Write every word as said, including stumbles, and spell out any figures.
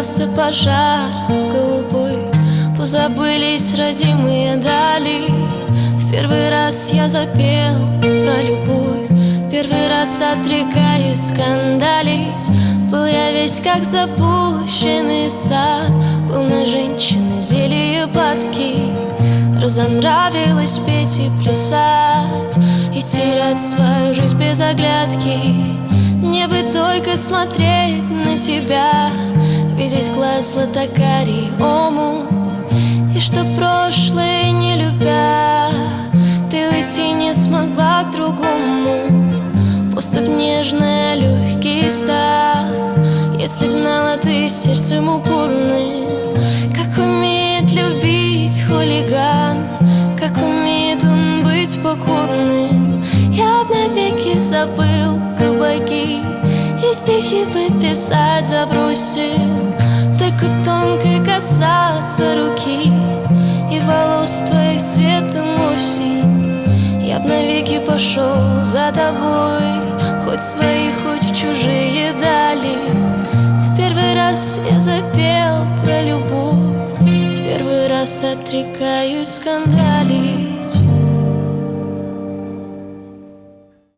разгорался пожар голубой, позабылись родимые дали. В первый раз я запел про любовь, первый раз отрекаюсь скандалить. Был я весь как запущенный сад, был на женщины зелье падки. Разонравилось петь и плясать, и терять свою жизнь без оглядки. Мне бы только смотреть на тебя, видеть глаз златокарий омут, и что прошлое не любя, ты уйти не смогла к другому. Поступь нежная, легкий стан, если б знала ты сердцем упорным, как умеет любить хулиган, как умеет он быть покорным. Я навеки забыл кабаки и стихи бы писать забросил, только в тонкой касаться руки и волос твоих цветом осень. Я б навеки пошел за тобой, хоть свои, хоть в чужие дали. В первый раз я запел про любовь, в первый раз отрекаюсь скандалить.